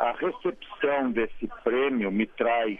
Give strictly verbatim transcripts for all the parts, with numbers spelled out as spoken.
a recepção desse prêmio me traz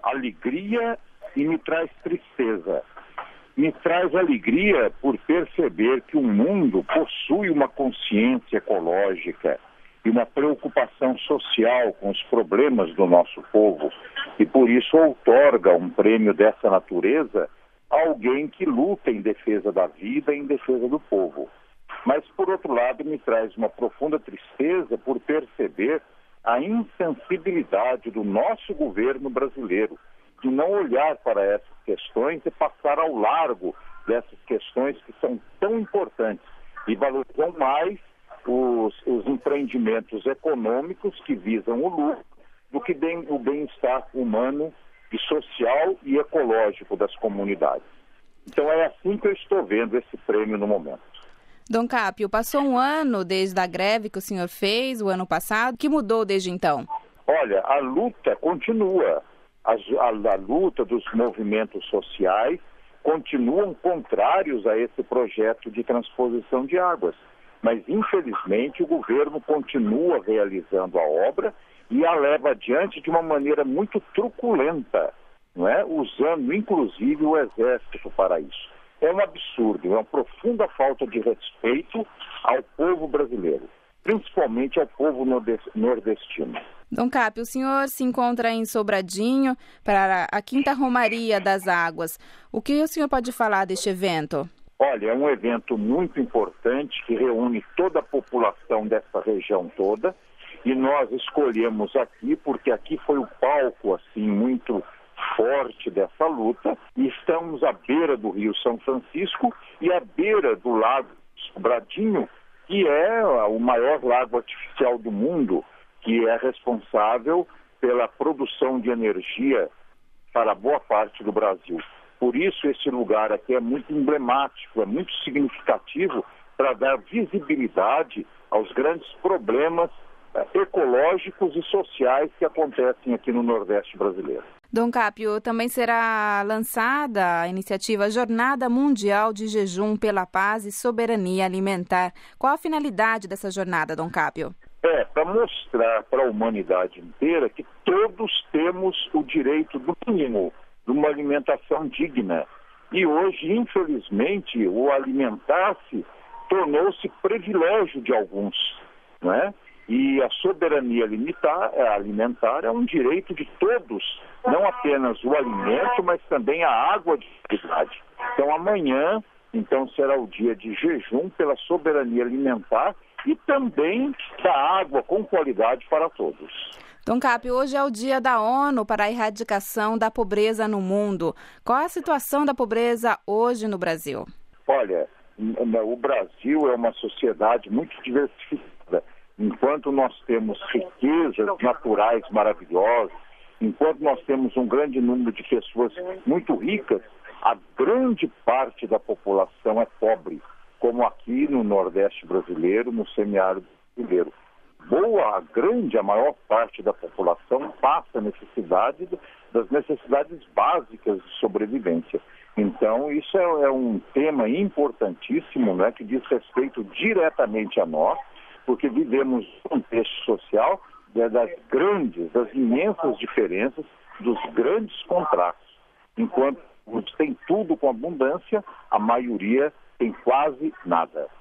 alegria e me traz tristeza. Me traz alegria por perceber que o mundo possui uma consciência ecológica e uma preocupação social com os problemas do nosso povo, e por isso outorga um prêmio dessa natureza a alguém que luta em defesa da vida e em defesa do povo. Mas, por outro lado, me traz uma profunda tristeza por perceber a insensibilidade do nosso governo brasileiro de não olhar para essas questões e passar ao largo dessas questões que são tão importantes e valorizam mais os, os empreendimentos econômicos que visam o lucro do que bem, o bem-estar humano e social e ecológico das comunidades. Então é assim que eu estou vendo esse prêmio no momento. Dom Cápio, passou um ano desde a greve que o senhor fez, o ano passado. O que mudou desde então? Olha, a luta continua. A, a, a luta dos movimentos sociais continuam contrários a esse projeto de transposição de águas. Mas, infelizmente, o governo continua realizando a obra e a leva adiante de uma maneira muito truculenta, não é? Usando, inclusive, o Exército para isso. É um absurdo, é uma profunda falta de respeito ao povo brasileiro, principalmente ao povo nordestino. Dom Cápio, o senhor se encontra em Sobradinho para a Quinta Romaria das Águas. O que o senhor pode falar deste evento? Olha, é um evento muito importante que reúne toda a população dessa região toda, e nós escolhemos aqui porque aqui foi o palco assim muito forte dessa luta, e estamos à beira do Rio São Francisco e à beira do Lago Sobradinho, que é o maior lago artificial do mundo, que é responsável pela produção de energia para boa parte do Brasil. Por isso, esse lugar aqui é muito emblemático, é muito significativo para dar visibilidade aos grandes problemas eh, ecológicos e sociais que acontecem aqui no Nordeste brasileiro. Dom Cápio, também será lançada a iniciativa Jornada Mundial de Jejum pela Paz e Soberania Alimentar. Qual a finalidade dessa jornada, Dom Cápio? É, para mostrar para a humanidade inteira que todos temos o direito do mínimo de uma alimentação digna. E hoje, infelizmente, o alimentar-se tornou-se privilégio de alguns, não é? E a soberania limitar, alimentar é um direito de todos, não apenas o alimento, mas também a água de qualidade. Então amanhã, então, será o dia de jejum pela soberania alimentar e também da água com qualidade para todos. Dom Cápio, hoje é o dia da ONU para a erradicação da pobreza no mundo. Qual é a situação da pobreza hoje no Brasil? Olha, o Brasil é uma sociedade muito diversificada. Enquanto nós temos riquezas naturais maravilhosas, enquanto nós temos um grande número de pessoas muito ricas, a grande parte da população é pobre, como aqui no Nordeste brasileiro, no semiárido brasileiro. Boa, a grande, a maior parte da população passa necessidade das necessidades básicas de sobrevivência. Então, isso é, é um tema importantíssimo, né, que diz respeito diretamente a nós, porque vivemos um contexto social das grandes, das imensas diferenças, dos grandes contrastes. Enquanto uns têm tudo com abundância, a maioria tem quase nada.